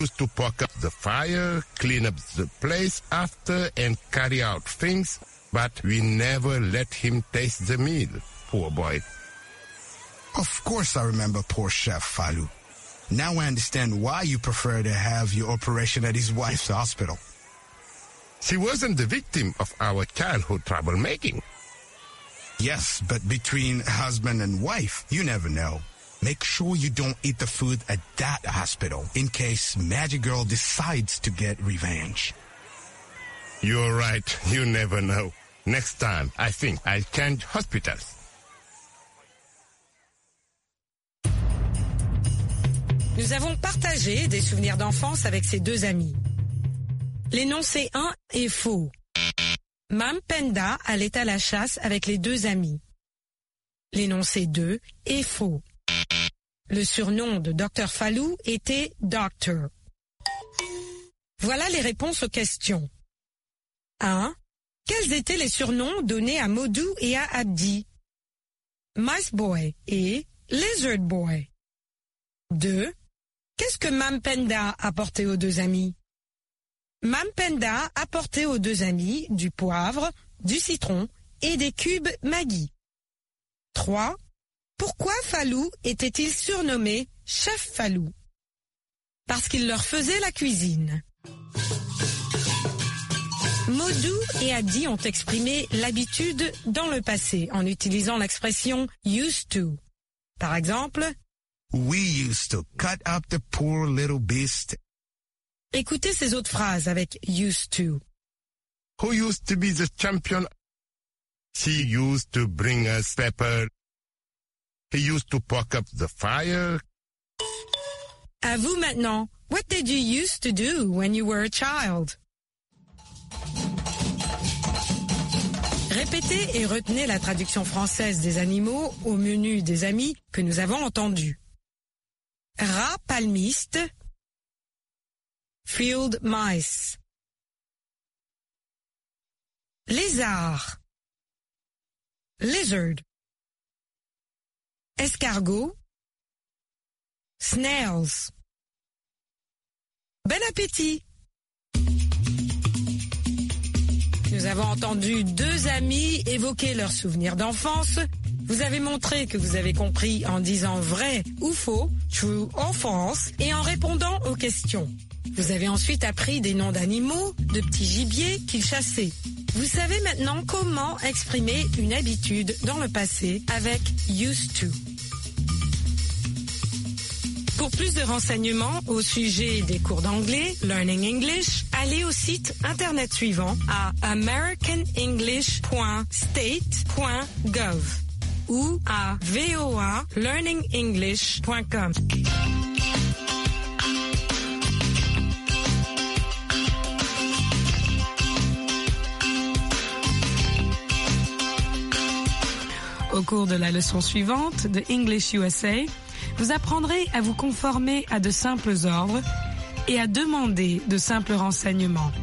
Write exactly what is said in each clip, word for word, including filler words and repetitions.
used to poke up the fire, clean up the place after, and carry out things, but we never let him taste the meal, poor boy. Of course I remember poor Chef Falou. Now I understand why you prefer to have your operation at his wife's hospital. She wasn't the victim of our childhood troublemaking. Yes, but between husband and wife, you never know. Make sure you don't eat the food at that hospital in case Magic Girl decides to get revenge. You're right. You never know. Next time, I think I'll change hospitals. Nous avons partagé des souvenirs d'enfance avec ces deux amis. L'énoncé un est faux. Mam Penda allait à la chasse avec les deux amis. L'énoncé deux est faux. Le surnom de docteur Falou était Doctor. Voilà les réponses aux questions. un. Quels étaient les surnoms donnés à Modou et à Abdi? Mice Boy et Lizard Boy. deux. Qu'est-ce que Mam Penda apportait aux deux amis? Mam Penda apportait aux deux amis du poivre, du citron et des cubes Maggi. trois. Pourquoi Falou était-il surnommé Chef Falou? Parce qu'il leur faisait la cuisine. Modou et Abdi ont exprimé l'habitude dans le passé en utilisant l'expression used to. Par exemple, We used to cut up the poor little beast. Écoutez ces autres phrases avec used to. Who used to be the champion? She used to bring us pepper. He used to poke up the fire. À vous maintenant. What did you used to do when you were a child? Répétez et retenez la traduction française des animaux au menu des amis que nous avons entendu. Rat palmiste, field mice. Lézard, lizard. Escargot, snails. Bon appétit! Nous avons entendu deux amis évoquer leurs souvenirs d'enfance. Vous avez montré que vous avez compris en disant vrai ou faux, true or false, et en répondant aux questions. Vous avez ensuite appris des noms d'animaux, de petits gibiers qu'ils chassaient. Vous savez maintenant comment exprimer une habitude dans le passé avec used to. Pour plus de renseignements au sujet des cours d'anglais, Learning English, allez au site internet suivant à american english point state point gov ou à v o a learning english point com. Au cours de la leçon suivante de English U S A, vous apprendrez à vous conformer à de simples ordres et à demander de simples renseignements.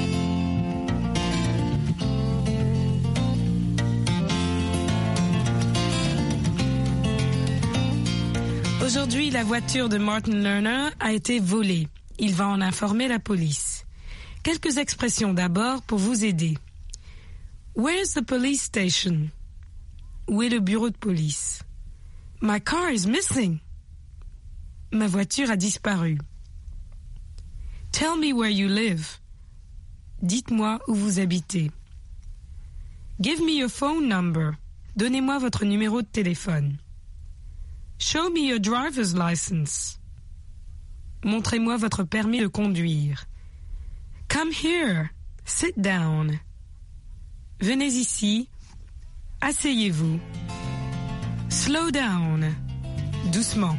Aujourd'hui, la voiture de Martin Lerner a été volée. Il va en informer la police. Quelques expressions d'abord pour vous aider. Where's the police station? Où est le bureau de police? My car is missing. Ma voiture a disparu. Tell me where you live. Dites-moi où vous habitez. Give me your phone number. Donnez-moi votre numéro de téléphone. Show me your driver's license. Montrez-moi votre permis de conduire. Come here. Sit down. Venez ici. Asseyez-vous. Slow down. Doucement.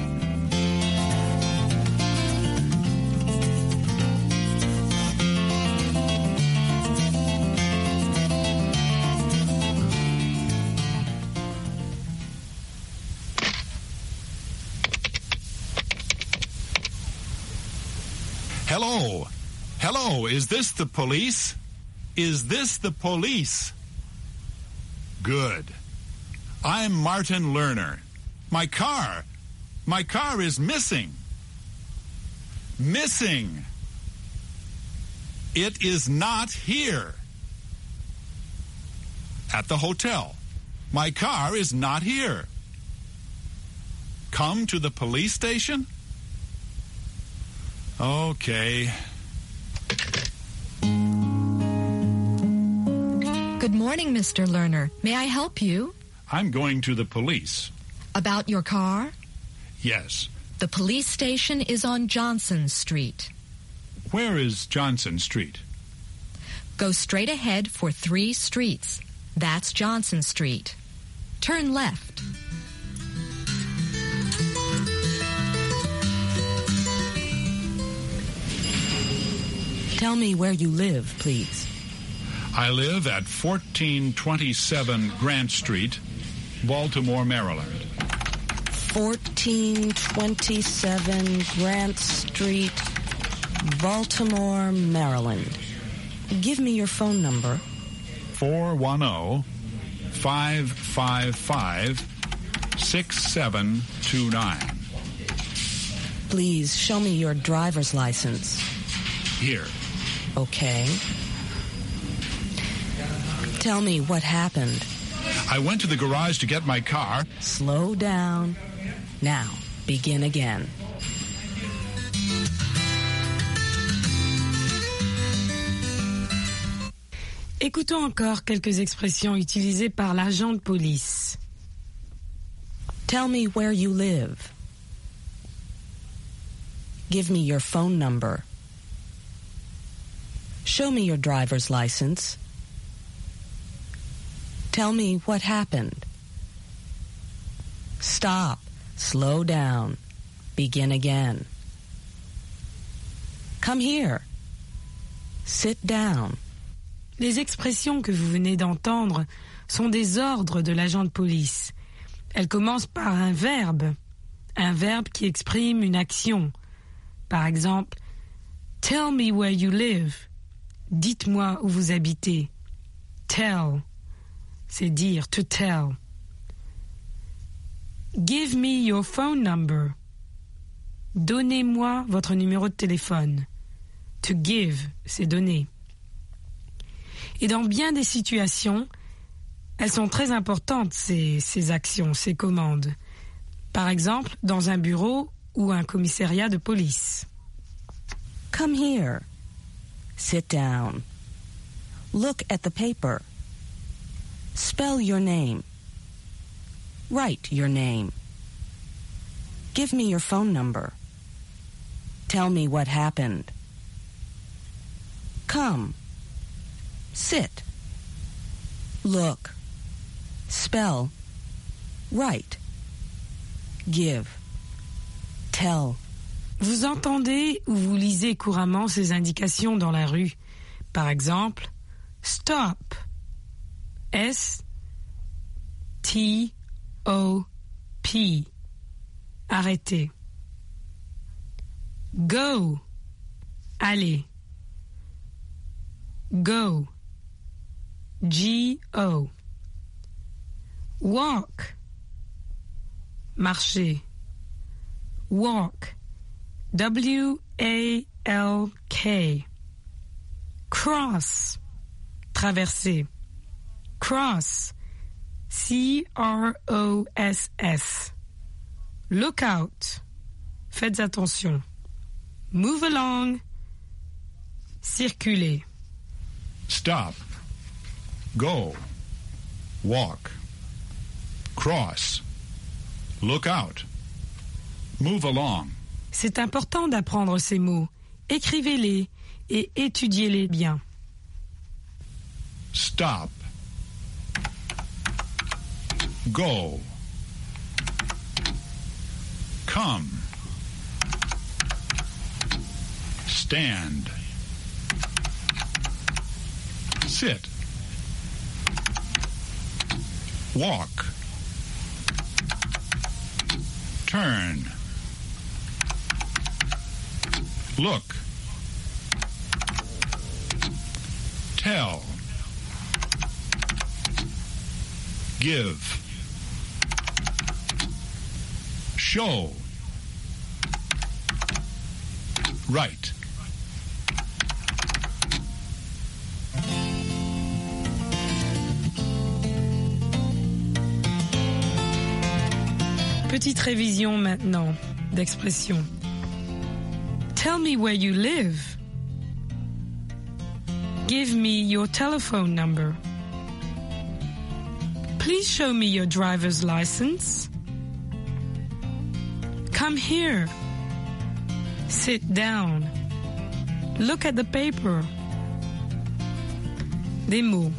Hello. Hello, is this the police? Is this the police? Good. I'm Martin Lerner. My car. My car is missing. Missing. It is not here. At the hotel. My car is not here. Come to the police station? Okay. Good morning, Mister Lerner. May I help you? I'm going to the police. About your car? Yes. The police station is on Johnson Street. Where is Johnson Street? Go straight ahead for three streets. That's Johnson Street. Turn left. Tell me where you live, please. I live at fourteen twenty-seven Grant Street, Baltimore, Maryland. fourteen twenty-seven Grant Street, Baltimore, Maryland. Give me your phone number. four one zero, five five five, six seven two nine. Please show me your driver's license. Here. Okay. Tell me what happened. I went to the garage to get my car. Slow down. Now, begin again. Écoutons encore quelques expressions utilisées par l'agent de police. Tell me where you live. Give me your phone number. Show me your driver's license. Tell me what happened. Stop. Slow down. Begin again. Come here. Sit down. Les expressions que vous venez d'entendre sont des ordres de l'agent de police. Elles commencent par un verbe, un verbe qui exprime une action. Par exemple, « Tell me where you live ». Dites-moi où vous habitez. « Tell », c'est dire, « to tell ». « Give me your phone number ». Donnez-moi votre numéro de téléphone. « To give », c'est donner. Et dans bien des situations, elles sont très importantes, ces, ces actions, ces commandes. Par exemple, dans un bureau ou un commissariat de police. Come here. Sit down. Look at the paper. Spell your name. Write your name. Give me your phone number. Tell me what happened. Come. Sit. Look. Spell. Write. Give. Tell. Vous entendez ou vous lisez couramment ces indications dans la rue. Par exemple, stop. S T O P. Arrêtez. Go. Allez. Go. G O. Walk. Marcher. Walk. W A L K. Cross. Traverser. Cross. C R O S S. Look out. Faites attention. Move along. Circuler. Stop. Go. Walk. Cross. Look out. Move along. C'est important d'apprendre ces mots. Écrivez-les et étudiez-les bien. Stop. Go. Come. Stand. Sit. Walk. Turn. Look. Tell. Give. Show. Right. Petite révision maintenant d'expression. Tell me where you live. Give me your telephone number. Please show me your driver's license. Come here. Sit down. Look at the paper. Des mots.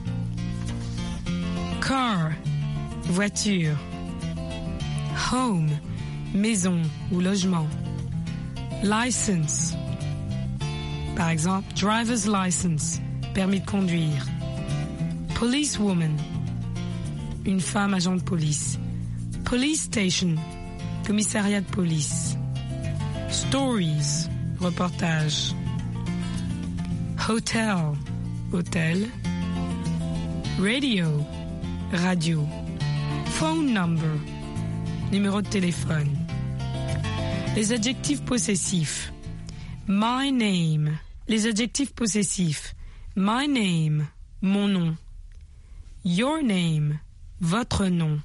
Car, voiture. Home, maison ou logement. License. Par exemple, driver's license, permis de conduire. Policewoman, une femme agent de police. Police station, commissariat de police. Stories, reportage. Hotel, hôtel. Radio, radio. Phone number, numéro de téléphone. Les adjectifs possessifs. My name. Les adjectifs possessifs. My name, mon nom. Your name, votre nom.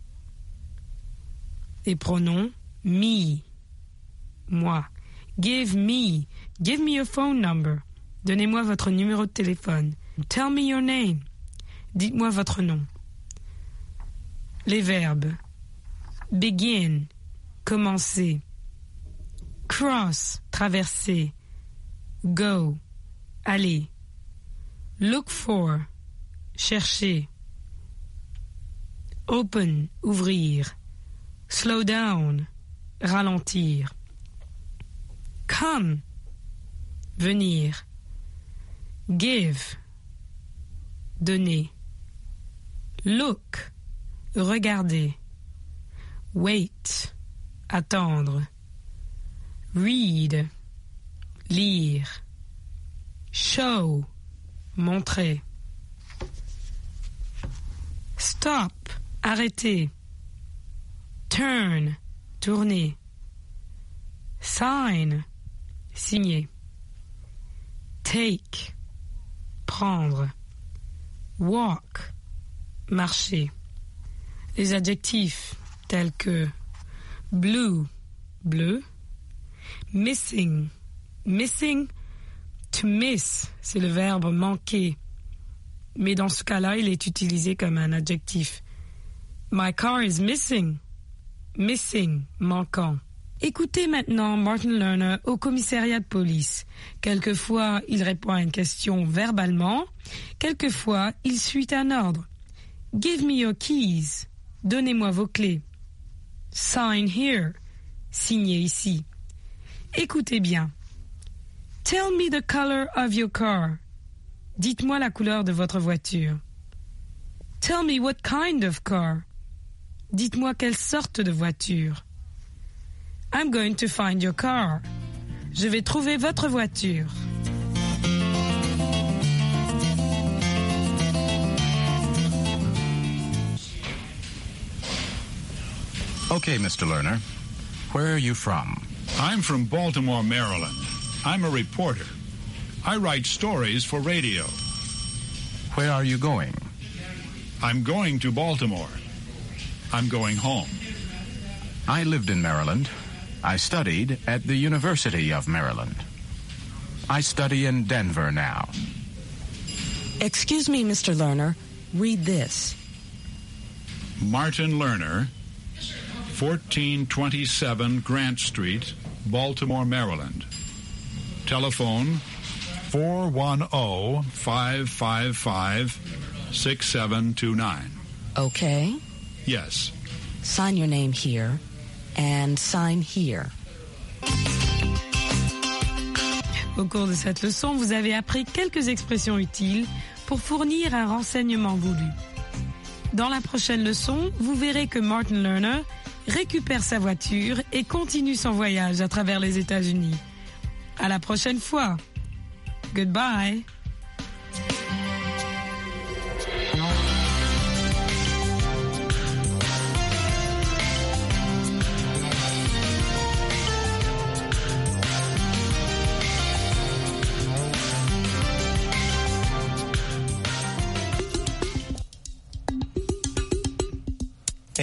Les pronoms. Me, moi. Give me, give me your phone number. Donnez-moi votre numéro de téléphone. Tell me your name. Dites-moi votre nom. Les verbes. Begin, commencer. Cross, traverser. Go, aller. Look for, chercher. Open, ouvrir. Slow down, ralentir. Come, venir. Give, donner. Look, regarder. Wait, attendre. Read, lire. Show, montrer. Stop, arrêter. Turn, tourner. Sign, signer. Take, prendre. Walk, marcher. Les adjectifs tels que blue, bleu. Missing, missing, to miss, c'est le verbe manquer. Mais dans ce cas-là, il est utilisé comme un adjectif. My car is missing. Missing, manquant. Écoutez maintenant Martin Lerner au commissariat de police. Quelquefois, il répond à une question verbalement. Quelquefois, il suit un ordre. Give me your keys. Donnez-moi vos clés. Sign here. Signez ici. Écoutez bien. Tell me the color of your car. Dites-moi la couleur de votre voiture. Tell me what kind of car. Dites-moi quelle sorte de voiture. I'm going to find your car. Je vais trouver votre voiture. Okay, Mister Lerner. Where are you from? I'm from Baltimore, Maryland. I'm a reporter. I write stories for radio. Where are you going? I'm going to Baltimore. I'm going home. I lived in Maryland. I studied at the University of Maryland. I study in Denver now. Excuse me, Mister Lerner. Read this. Martin Lerner, fourteen twenty-seven Grant Street, Baltimore, Maryland. Telephone four one zero, five five five, six seven two nine. Okay. Yes. Sign your name here and sign here. Au cours de cette leçon, vous avez appris quelques expressions utiles pour fournir un renseignement voulu. Dans la prochaine leçon, vous verrez que Martin Lerner récupère sa voiture et continue son voyage à travers les États-Unis. À la prochaine fois. Goodbye.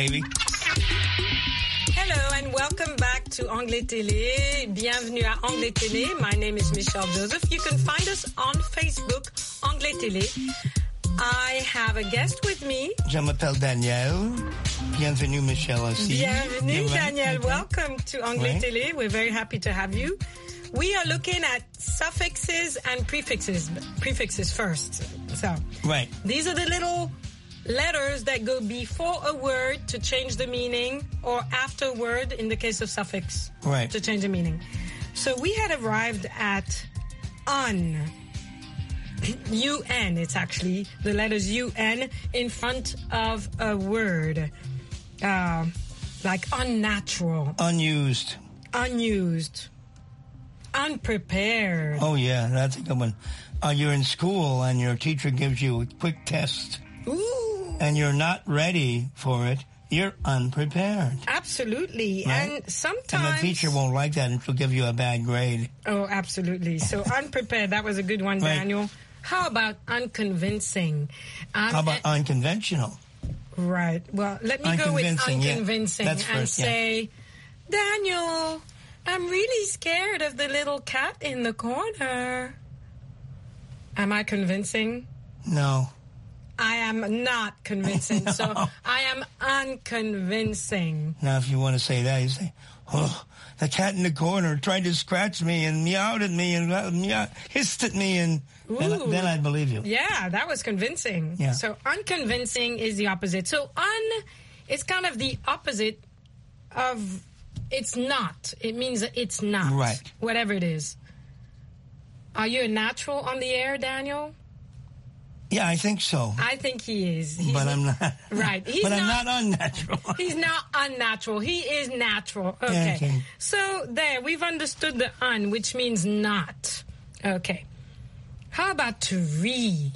Davey. Hello and welcome back to Anglais Télé. Bienvenue à Anglais Télé. My name is Michelle Joseph. You can find us on Facebook, Anglais Télé. I have a guest with me. Je m'appelle Daniel. Bienvenue, Michelle. Aussi. Bienvenue, Daniel. Okay. Welcome to Anglais Ouais. Télé. We're very happy to have you. We are looking at suffixes and prefixes. Prefixes first. So, Right. these are the little letters that go before a word to change the meaning, or after a word in the case of suffix Right. to change the meaning. So we had arrived at un. U N, it's actually the letters U N in front of a word. Uh, like unnatural, Unused. unused, unprepared. Oh, yeah, that's a good one. Uh, you're in school and your teacher gives you a quick test Ooh. and you're not ready for it. You're unprepared. Absolutely. Right. And sometimes... And the teacher won't like that and she'll give you a bad grade. Oh, absolutely. So unprepared, that was a good one, Right. Daniel. How about unconvincing? Um, How about unconventional? Right. Well, let me go with Unconvincing, yeah. unconvincing That's and first, yeah. say, Daniel, I'm really scared of the little cat in the corner. Am I convincing? No. I am not convincing. No. So I am unconvincing. Now, if you want to say that, you say, oh, the cat in the corner tried to scratch me and meowed at me and uh, meow, hissed at me, and then, Ooh. then I'd believe you. Yeah, that was convincing. Yeah. So unconvincing is the opposite. So un is kind of the opposite of it's not. It means that it's not. Right. Whatever it is. Are you a natural on the air, Daniel? Yeah, I think so. I think he is. He's but I'm not. Right. He's but I'm not- not unnatural. He's not unnatural. He is natural. Okay. Okay. So there, we've understood the un, which means not. Okay. How about to re?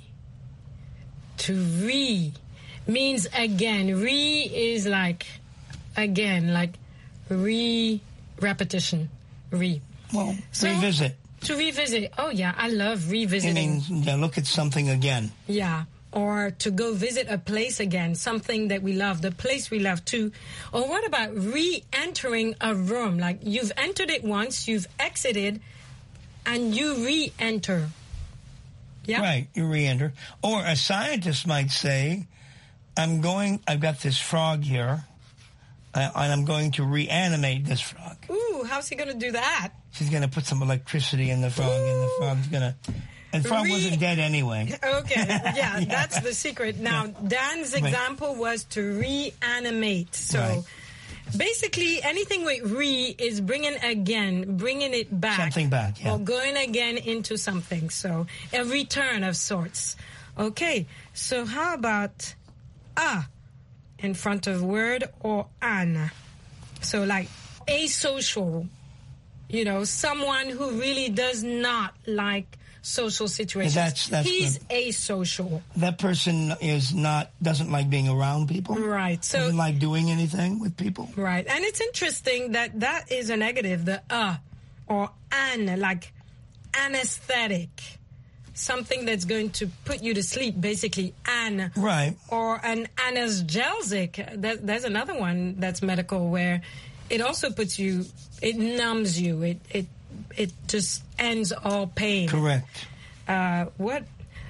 To re means again. Re is like again, like re repetition. Re. Well, So- revisit. To revisit. Oh yeah, I love It revisiting. means yeah, look at something again. Yeah. Or to go visit a place again, something that we love, the place we love too. Or what about re-entering a room? Like you've entered it once, you've exited, and you re-enter. Yeah. Right, you re-enter. Or a scientist might say, I'm going, I've got this frog here, uh, and I'm going to reanimate this frog. Ooh, how's he going to do that? She's going to put some electricity in the frog, and the frog's going to... And the frog Re- wasn't dead anyway. Okay, yeah, that's the secret. Now, Dan's example was to reanimate. So Right. basically, anything with re is bringing again, bringing it back. Something back, yeah. Or going again into something. So a return of sorts. Okay, so how about a in front of word or an? So like asocial, you know, someone who really does not like social situations. That's- that's He's good. asocial. That person is not, doesn't like being around people. Right. So Doesn't like doing anything with people. right. And it's interesting that that is a negative, the uh or an, like anesthetic. Something that's going to put you to sleep, basically, an. Right. Or an analgesic. That, there's another one that's medical where it also puts you, it numbs you. It it it just ends all pain. Correct. Uh, what?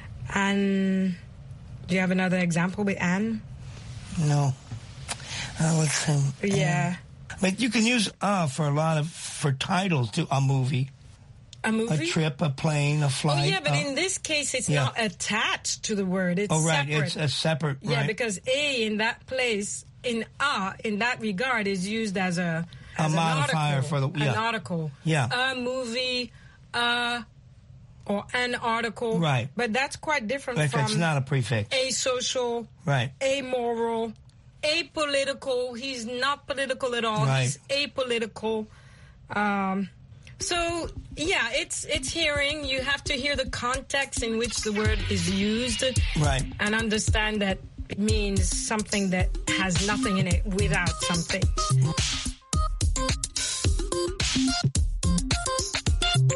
An. Do you have another example with an? No. Uh, let's see. Yeah. Um, but you can use uh for a lot of, for titles to a movie, A movie? a trip, a plane, a Oh, flight. yeah, but uh, in this case, it's yeah. not attached to the word. It's Oh, right. separate. It's a separate, Yeah, right. because a in that place, in a, in that regard, is used as a A as an modifier article, for the- yeah. an article. Yeah. A movie, uh, or an article. Right. But that's quite different But from it's not a prefix. asocial, Right. amoral, apolitical. He's not political at all. Right. He's apolitical. Um, so yeah, it's it's hearing. You have to hear the context in which the word is used, Right. and understand that it means something that has nothing in it without something.